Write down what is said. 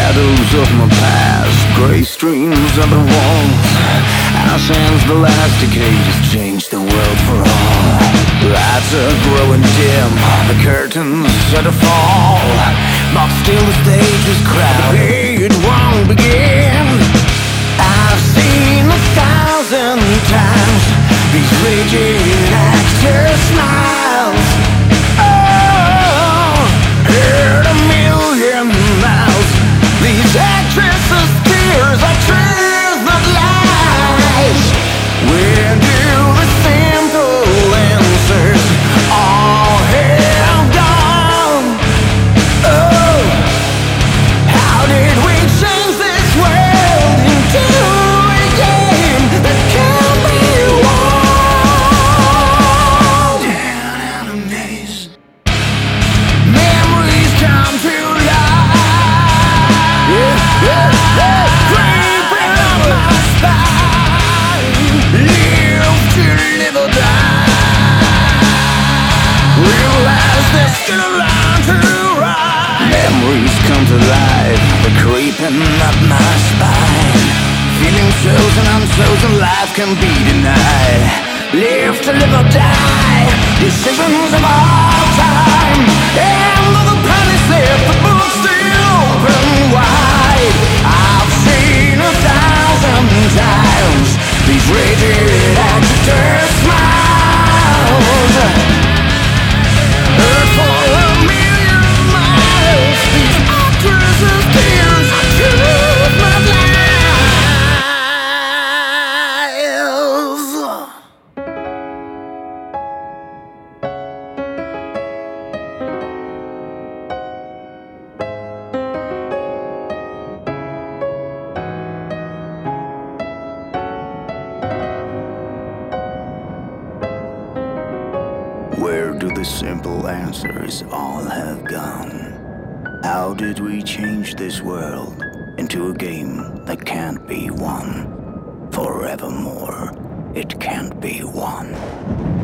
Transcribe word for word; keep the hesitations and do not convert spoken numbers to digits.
Shadows of my past, grey streams of the walls. Our sands the last decade has changed the world for all. Lights are growing dim, the curtains are to fall, but still the stage is crowded, it won't begin. I've seen a thousand times these rigid actors' smiles. Oh, heard a million miles. These actresses' tears are truth, not lies. Where do the simple answers all have gone? Oh, how did we change this world into a game that can be won? Down out of maze, memories come to life. Yeah, yeah, yeah. Creeping up my spine, live to live or die. Realize there's still a line to ride. Memories come to life, they're creeping up my spine. Feeling chosen, unchosen, life can be denied. Live to live or die, decisions of all time. End of the penny slip, the book's still open wide. I've seen a thousand times these raging actors' smiles. Heard for a million miles, these actresses' tears are truth, not lies. Where do the simple answers all have gone? How did we change this world into a game that can't be won? Forevermore, it can't be won.